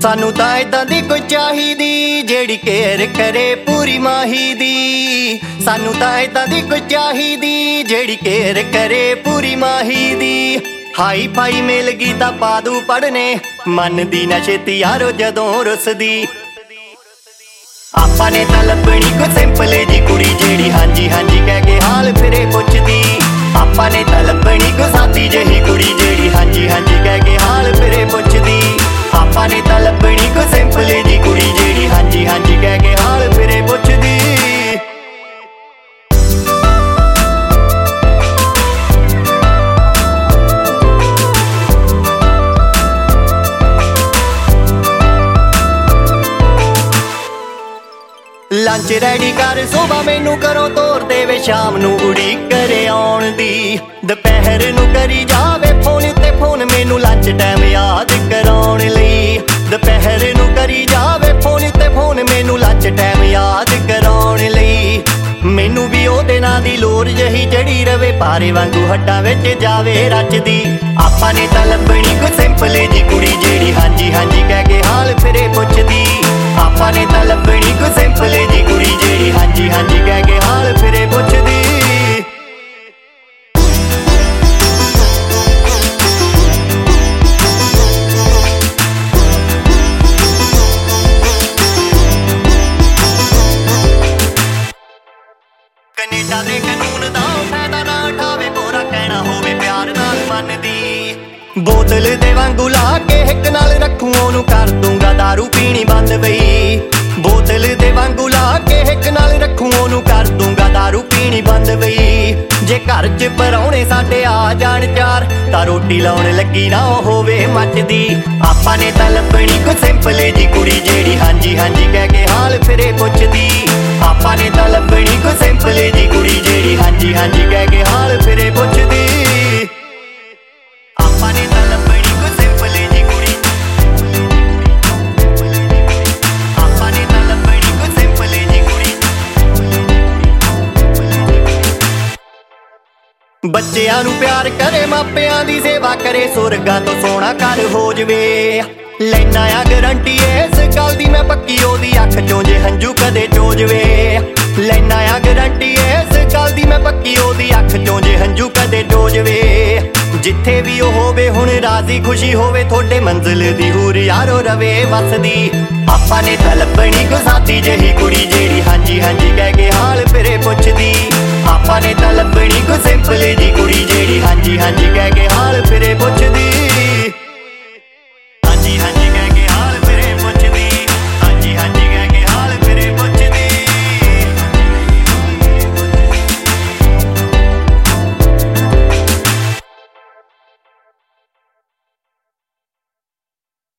सानू तां इदां दी कोई चाहिदी जेड़ी केयर करे पूरी माही दी। सानू तां इदां दी कोई चाहिदी जेड़ी केयर करे पूरी माही दी। हाई फाई मिल गई तां पादू पढ़ने मन दी ना छेती यारो जदों रुसदी। आपां ने तां लभणी कोई सिंपल जी कुड़ी जेड़ी हांजी हांजी कह के हाल फिरे पुछदी। आपां ने तां लभणी कोई सादी जही कुड़ी जेड़ी हांजी हांजी कह के हाल फिरे पुछदी। आपां ने तां लभणी कोई सिंपल जी कुड़ी जेड़ी हांजी हांजी कह के हाल फिरे पुछदी। लंच रेडी कर सुबह मैनू करो तोर देवे शाम नू उड़ीक करे आउण दी। दोपहर नू करी जावे फोन ते फोन मैनू लंच टाइम याद कराउण लई। दोपहर नू करी जावे फोन ते फोन मैनू लंच टाइम याद कराउण लई। मैनू भी ओहदे नां दी लोर जही जड़ी रवे पारे वांगू हड्डां विच जावे रचदी। आपां ने तां लभणी कोई सिंपल जी कुड़ी जेड़ी हांजी हांजी कह के हाल फिरे पुछदी। आपां ने तां लभणी कोई सिंपल जी कुड़ी जेड़ी हांजी हांजी कह के हाल फिरे पुछदी। कनेडा दे कानून दा फायदा ना उठावे पूरा कहना होवे प्यार नाल मनदी। बोतल दे वांगू ला के हिक नाल रखूं ओनू कर दूंगा दारू पीनी बंद बई। बोतल दे वांगू ला के हिक नाल रखूं ओनू कर दूंगा दारू पीनी बंद बई। जे घर च परौणे साडे आ जाण चार तां रोटी लाउण लगी ना होवे मचदी। आपां ने तां लभणी कोई सिंपल जी कुड़ी जेड़ी हांजी हांजी कह के हाल फिरे पुछदी। आपां ने तां लभणी कोई सिंपल जी कुड़ी जेड़ी हांजी हांजी कह के हाल फिरे पुछदी। आपां ने तां लभणी कोई सिंपल जी कुड़ी। आपां ने तां लभणी कोई सिंपल जी कुड़ी। बच्चियां नू प्यार करे मापियां दी सेवा करे सुरगां तो सोना घर हो जवे। लैना आ गारंटी इस गल दी मैं पक्की ओदी अख चों जे हंजू कदे चो जवे। लैना आ गारंटी इस गल दी मैं पक्की ओदी अख चों जे हंजू कदे चो जवे। जिथे भी ओ होवे हुण राजी खुशी होवे थोड़े मंजिल दी हूर यारो रवे वसदी। आपां ने तां लभणी कोई सादी जही कुड़ी जेड़ी हांजी हांजी कह के हाल फिरे पुछदी। आपां ने तां लभणी कोई सिंपल जी कुड़ी जेड़ी हांजी हांजी कह के हाल फिरे पुछदी।